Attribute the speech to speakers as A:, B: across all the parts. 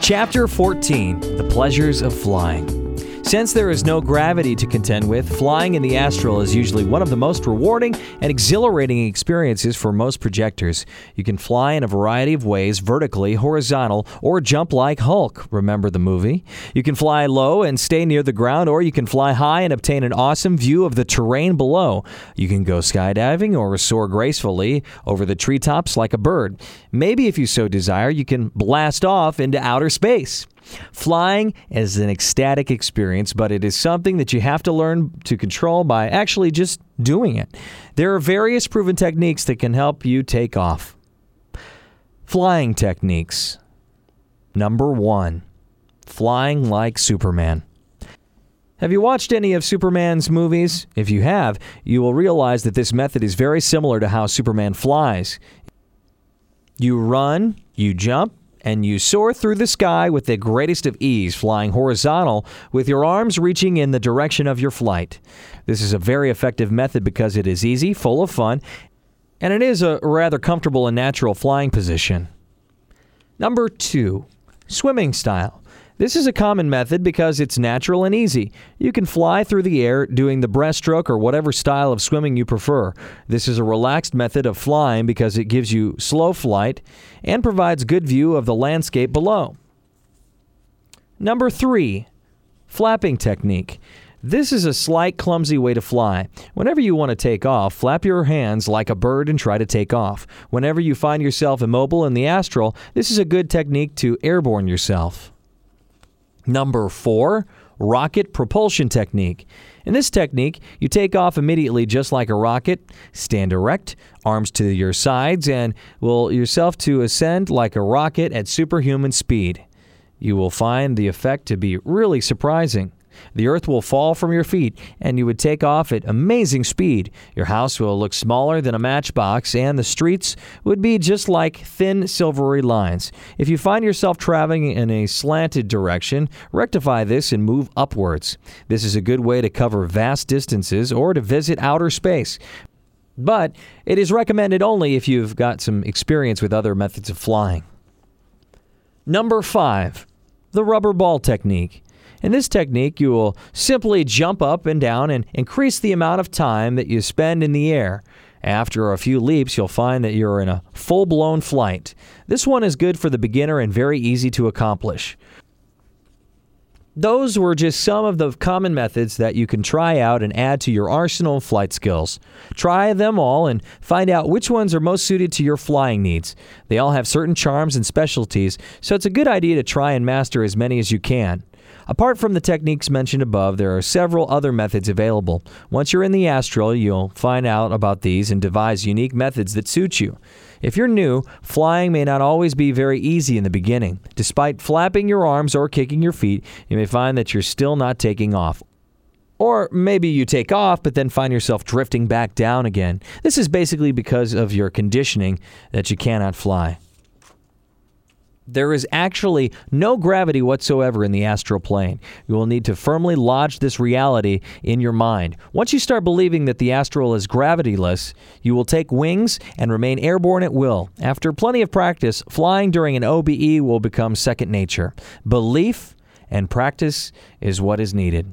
A: Chapter 14, The Pleasures of Flying. Since there is no gravity to contend with, flying in the astral is usually one of the most rewarding and exhilarating experiences for most projectors. You can fly in a variety of ways, vertically, horizontal, or jump like Hulk. Remember the movie? You can fly low and stay near the ground, or you can fly high and obtain an awesome view of the terrain below. You can go skydiving or soar gracefully over the treetops like a bird. Maybe if you so desire, you can blast off into outer space. Flying is an ecstatic experience, but it is something that you have to learn to control by actually just doing it. There are various proven techniques that can help you take off. Flying techniques. Number 1, flying like Superman. Have you watched any of Superman's movies? If you have, you will realize that this method is very similar to how Superman flies. You run, you jump, and you soar through the sky with the greatest of ease, flying horizontal with your arms reaching in the direction of your flight. This is a very effective method because it is easy, full of fun, and it is a rather comfortable and natural flying position. Number 2, swimming style. This is a common method because it's natural and easy. You can fly through the air doing the breaststroke or whatever style of swimming you prefer. This is a relaxed method of flying because it gives you slow flight and provides good view of the landscape below. Number 3, flapping technique. This is a slight, clumsy way to fly. Whenever you want to take off, flap your hands like a bird and try to take off. Whenever you find yourself immobile in the astral, this is a good technique to airborne yourself. Number 4, rocket propulsion technique. In this technique, you take off immediately just like a rocket, stand erect, arms to your sides, and will yourself to ascend like a rocket at superhuman speed. You will find the effect to be really surprising. The earth will fall from your feet, and you would take off at amazing speed. Your house will look smaller than a matchbox, and the streets would be just like thin, silvery lines. If you find yourself traveling in a slanted direction, rectify this and move upwards. This is a good way to cover vast distances or to visit outer space. But it is recommended only if you've got some experience with other methods of flying. Number 5, the rubber ball technique. In this technique, you will simply jump up and down and increase the amount of time that you spend in the air. After a few leaps, you'll find that you're in a full-blown flight. This one is good for the beginner and very easy to accomplish. Those were just some of the common methods that you can try out and add to your arsenal of flight skills. Try them all and find out which ones are most suited to your flying needs. They all have certain charms and specialties, so it's a good idea to try and master as many as you can. Apart from the techniques mentioned above, there are several other methods available. Once you're in the astral, you'll find out about these and devise unique methods that suit you. If you're new, flying may not always be very easy in the beginning. Despite flapping your arms or kicking your feet, you may find that you're still not taking off. Or maybe you take off, but then find yourself drifting back down again. This is basically because of your conditioning that you cannot fly. There is actually no gravity whatsoever in the astral plane. You will need to firmly lodge this reality in your mind. Once you start believing that the astral is gravityless, you will take wings and remain airborne at will. After plenty of practice, flying during an OBE will become second nature. Belief and practice is what is needed.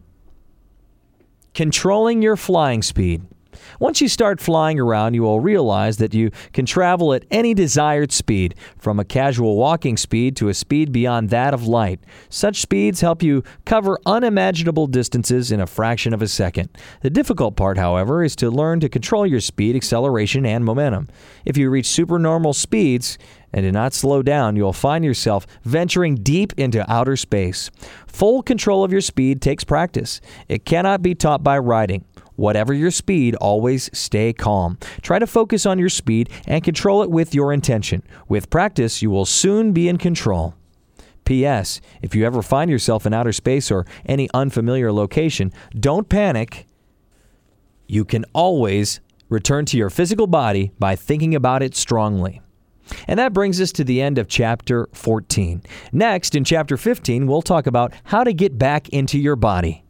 A: Controlling your flying speed. Once you start flying around, you will realize that you can travel at any desired speed, from a casual walking speed to a speed beyond that of light. Such speeds help you cover unimaginable distances in a fraction of a second. The difficult part, however, is to learn to control your speed, acceleration, and momentum. If you reach supernormal speeds and do not slow down, you'll find yourself venturing deep into outer space. Full control of your speed takes practice. It cannot be taught by riding. Whatever your speed, always stay calm. Try to focus on your speed and control it with your intention. With practice, you will soon be in control. P.S. If you ever find yourself in outer space or any unfamiliar location, don't panic. You can always return to your physical body by thinking about it strongly. And that brings us to the end of Chapter 14. Next, in Chapter 15, we'll talk about how to get back into your body.